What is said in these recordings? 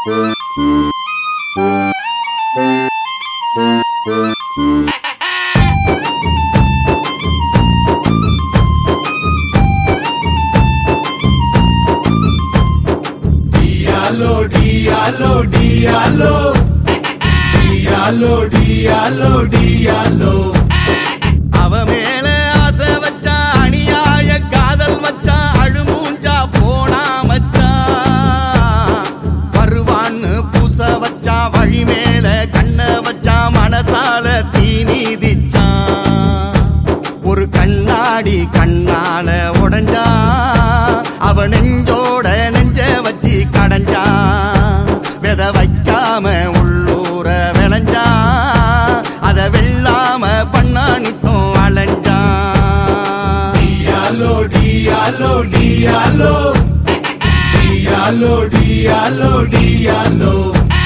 Diallo, diallo, diallo, diallo, diallo, diallo. அவ மேல ஆசை வச்சா அணியாய காதல் வச்சா அழுமூஞ்சா போனா மச்சான் வருவான்னு பூச வச்சா வழி மேல கண்ண வச்சா மனசால தீனிதிச்சான் ஒரு கண்ணாடி கண்ணால உடஞ்சா அவ நெஞ்சோட நெஞ்ச வச்சு கடைஞ்சான் வித வைக்காம உள்ளூர விளைஞ்சா அத வெல்லாம பண்ணானித்தோம் அலைஞ்சான் Diallo, diallo, diallo, diallo, diallo, diallo.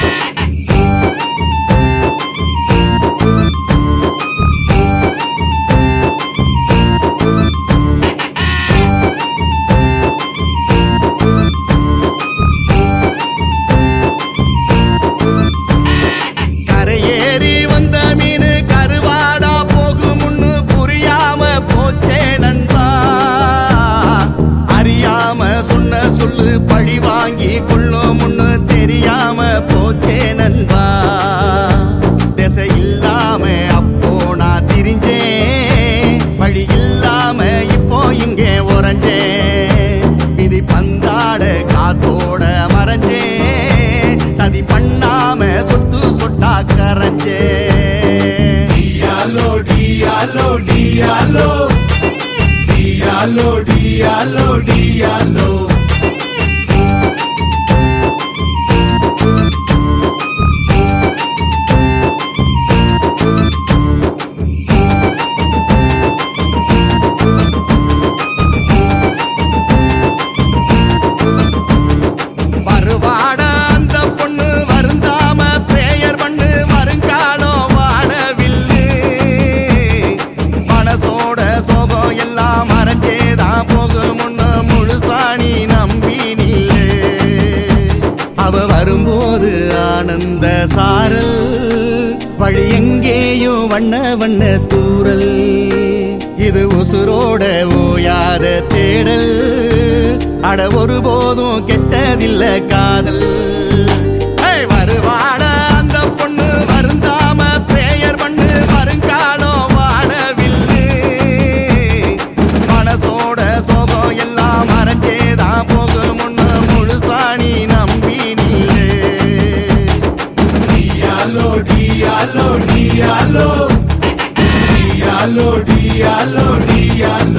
கரையேறி வந்த மீனு கருவாடா போகுமுன்னு புரியாம போச்சே நண்பா அறியாம சொன்ன சொல்லு பழி வாங்கி கொள்ளுமுன்னு தெரியாம போச்சே நண்பா திசை இல்லாம அப்போ நான் திரிஞ்சேன் வழி இல்லாம இப்போ இங்கே உறைஞ்சேன் விதி பந்தாட காத்தோட மறைஞ்சேன் சதி பண்ணாம சொட்டு சொட்டா கரைஞ்சே Diallo, diallo, diallo, diallo, diallo, diallo. வருவாட அந்த பொண்ணு வருந்தாம பிரேயர் பண்ணு வருங்காலம் வானவில்லு மனசோட சோகம் எல்லாம் மறைஞ்சேதான் போகும் முன்ன முழுசாணி நம்பி நில்லு அவ வரும்போது ஆனந்த சாரல் வழி எங்கேயும் வண்ண வண்ண தூரல் இது உசுரோட ஓயாத தேடல் அட ஒருபோதும் கெட்டதில்ல காதல் வருவாட அந்த பொண்ணு வருந்தாம பிரேயர் பண்ணு வருங்காலம் வானவில்லு மனசோட சோகம் எல்லாம் மறைஞ்சேதான் போகும் முன்ன முழுசாணி நம்பி நில்லு Diallo, diallo, diallo, diallo, diallo, diallo.